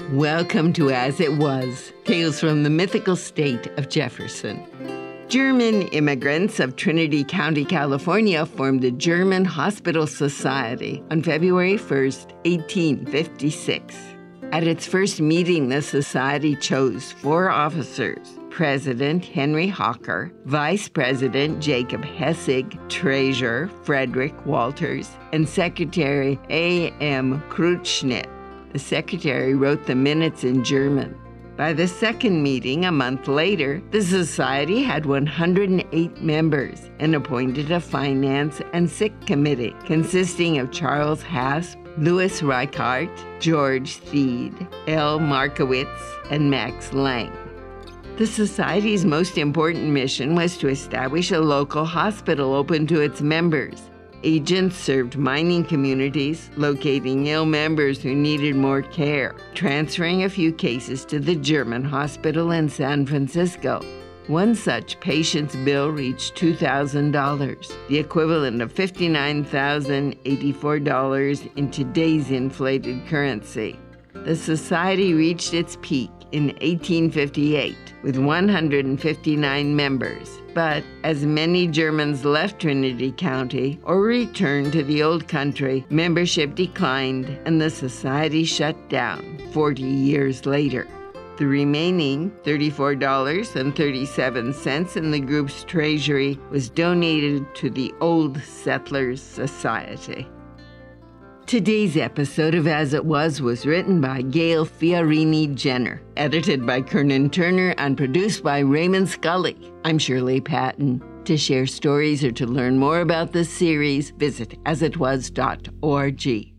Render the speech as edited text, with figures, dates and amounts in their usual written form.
Welcome to As It Was, Tales from the Mythical State of Jefferson. German immigrants of Trinity County, California formed the German Hospital Society on February 1st, 1856. At its first meeting, the society chose 4 officers: President Henry Hawker, Vice President Jacob Hessig, Treasurer Frederick Walters, and Secretary A.M. Krutschnitt. The secretary wrote the minutes in German. By the second meeting, a month later, the society had 108 members and appointed a finance and sick committee consisting of Charles Hasp, Louis Reichart, George Theed, L. Markowitz, and Max Lang. The society's most important mission was to establish a local hospital open to its members. Agents served mining communities, locating ill members who needed more care, transferring a few cases to the German hospital in San Francisco. One such patient's bill reached $2,000, the equivalent of $59,084 in today's inflated currency. The society reached its peak in 1858 with 159 members. But as many Germans left Trinity County or returned to the old country, membership declined and the society shut down 40 years later. The remaining $34.37 in the group's treasury was donated to the Old Settlers Society. Today's episode of As It Was written by Gail Fiorini Jenner, edited by Kernan Turner, and produced by Raymond Scully. I'm Shirley Patton. To share stories or to learn more about this series, visit asitwas.org.